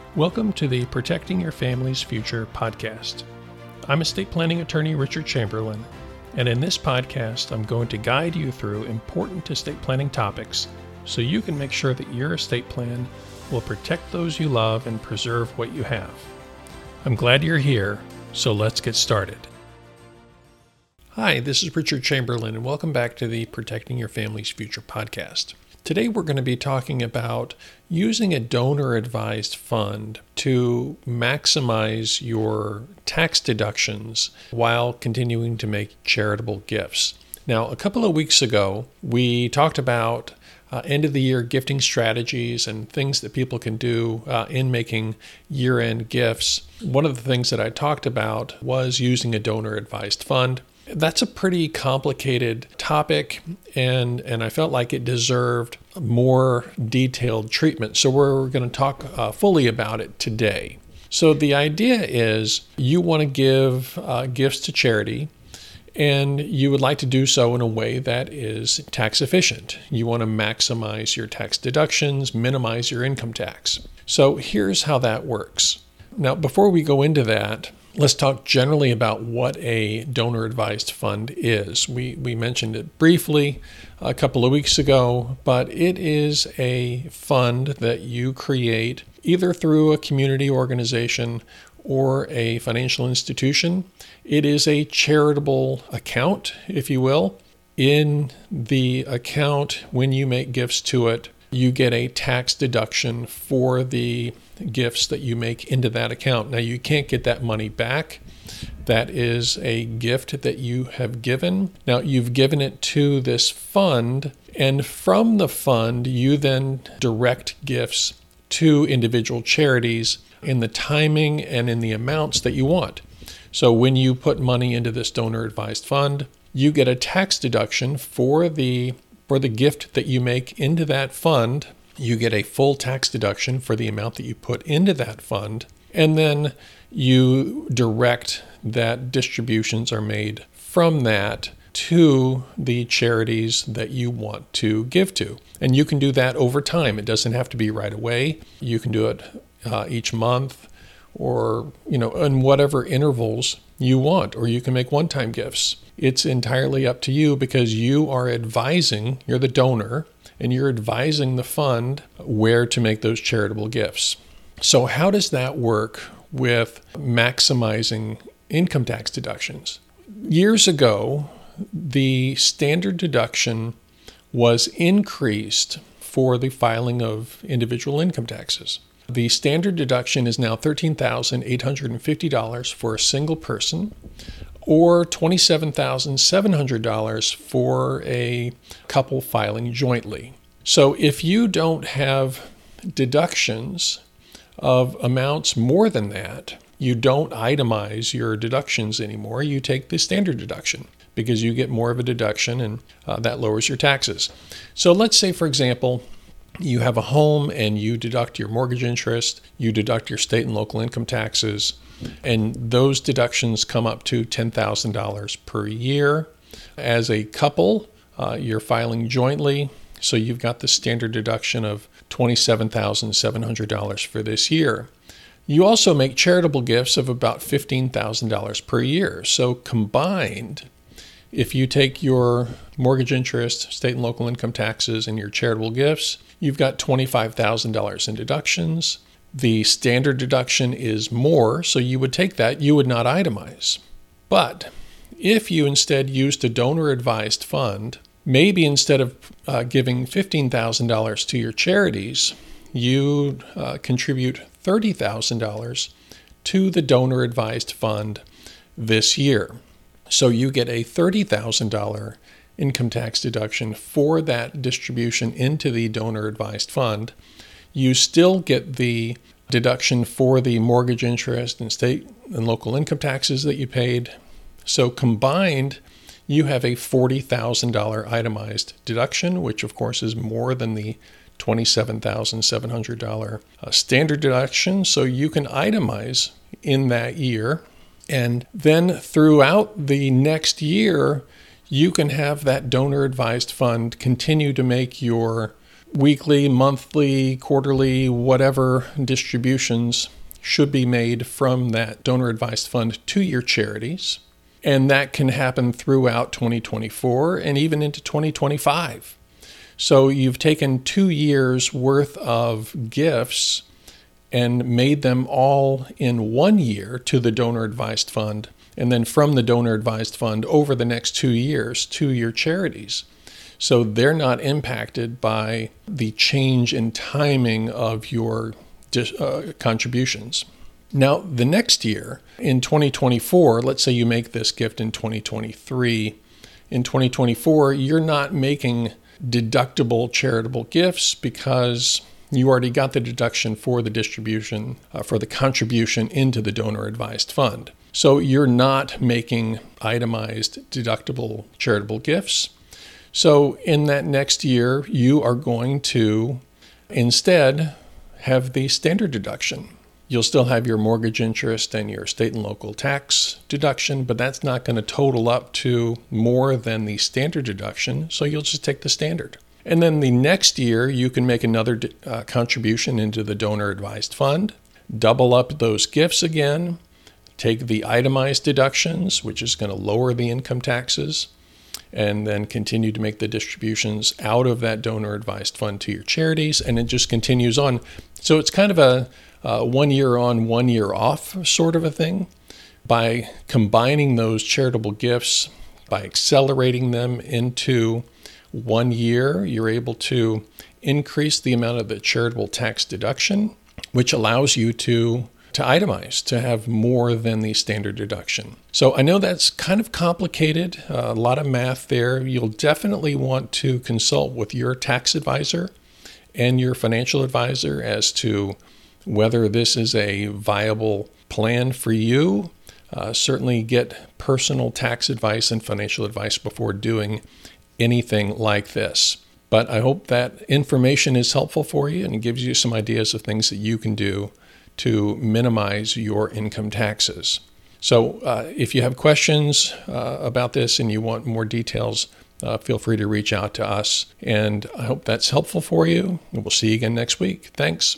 Welcome to the Protecting Your Family's Future podcast. I'm estate planning attorney Richard Chamberlain, and in this podcast, I'm going to guide you through important estate planning topics so you can make sure that your estate plan will protect those you love and preserve what you have. I'm glad you're here, so let's get started. Hi, this is Richard Chamberlain, and welcome back to the Protecting Your Family's Future podcast. Today we're going to be talking about using a donor-advised fund to maximize your tax deductions while continuing to make charitable gifts. Now, a couple of weeks ago, we talked about end-of-the-year gifting strategies and things that people can do in making year-end gifts. One of the things that I talked about was using a donor-advised fund. That's a pretty complicated topic, and I felt like it deserved more detailed treatment. So we're going to talk fully about it today. So the idea is you want to give gifts to charity, and you would like to do so in a way that is tax efficient. You want to maximize your tax deductions, minimize your income tax. So here's how that works. Now, before we go into that, let's talk generally about what a donor-advised fund is. We mentioned it briefly a couple of weeks ago, but it is a fund that you create either through a community organization or a financial institution. It is a charitable account, if you will. In the account, when you make gifts to it, you get a tax deduction for the gifts that you make into that account. Now, you can't get that money back. That is a gift that you have given. Now, you've given it to this fund, and from the fund, you then direct gifts to individual charities in the timing and in the amounts that you want. So when you put money into this donor-advised fund, you get a tax deduction for the gift that you make into that fund. You get a full tax deduction for the amount that you put into that fund, and then you direct that distributions are made from that to the charities that you want to give to. And you can do that over time. It doesn't have to be right away. You can do it each month or, in whatever intervals you want, or you can make one-time gifts. It's entirely up to you because you are advising, you're the donor, and you're advising the fund where to make those charitable gifts. So how does that work with maximizing income tax deductions? Years ago, the standard deduction was increased for the filing of individual income taxes. The standard deduction is now $13,850 for a single person, or $27,700 for a couple filing jointly. So if you don't have deductions of amounts more than that, you don't itemize your deductions anymore. You take the standard deduction because you get more of a deduction, and that lowers your taxes. So let's say, for example, you have a home and you deduct your mortgage interest, you deduct your state and local income taxes, and those deductions come up to $10,000 per year. As a couple, you're filing jointly, so you've got the standard deduction of $27,700 for this year. You also make charitable gifts of about $15,000 per year. So combined, if you take your mortgage interest, state and local income taxes, and your charitable gifts, you've got $25,000 in deductions. The standard deduction is more, so you would take that. You would not itemize. But if you instead used a donor-advised fund, maybe instead of giving $15,000 to your charities, you contribute $30,000 to the donor-advised fund this year. So you get a $30,000 income tax deduction for that distribution into the donor-advised fund. You still get the deduction for the mortgage interest and state and local income taxes that you paid. So combined, you have a $40,000 itemized deduction, which of course is more than the $27,700 standard deduction. So you can itemize in that year. And then throughout the next year, you can have that donor-advised fund continue to make your weekly, monthly, quarterly, whatever distributions should be made from that donor advised fund to your charities. And that can happen throughout 2024 and even into 2025. So you've taken 2 years worth of gifts and made them all in 1 year to the donor advised fund, and then from the donor advised fund over the next 2 years to your charities. So they're not impacted by the change in timing of your contributions. Now, the next year, in 2024, let's say you make this gift in 2023. In 2024, you're not making deductible charitable gifts because you already got the deduction for the distribution, for the contribution into the donor advised fund. So you're not making itemized deductible charitable gifts. So in that next year, you are going to instead have the standard deduction. You'll still have your mortgage interest and your state and local tax deduction, but that's not going to total up to more than the standard deduction, so you'll just take the standard. And then the next year, you can make another contribution into the donor advised fund, double up those gifts again, take the itemized deductions, which is going to lower the income taxes, and then continue to make the distributions out of that donor advised fund to your charities, and it just continues on. So it's kind of a 1 year on, 1 year off sort of a thing. By combining those charitable gifts, by accelerating them into 1 year, you're able to increase the amount of the charitable tax deduction, which allows you to itemize, to have more than the standard deduction. So I know that's kind of complicated, a lot of math there. You'll definitely want to consult with your tax advisor and your financial advisor as to whether this is a viable plan for you. Certainly get personal tax advice and financial advice before doing anything like this. But I hope that information is helpful for you and gives you some ideas of things that you can do to minimize your income taxes. So if you have questions about this and you want more details, feel free to reach out to us. And I hope that's helpful for you. And we'll see you again next week. Thanks.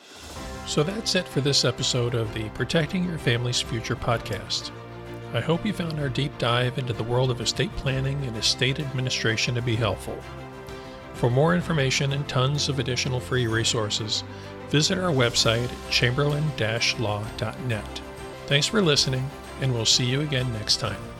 So that's it for this episode of the Protecting Your Family's Future podcast. I hope you found our deep dive into the world of estate planning and estate administration to be helpful. For more information and tons of additional free resources, visit our website, chamberlain-law.net. Thanks for listening, and we'll see you again next time.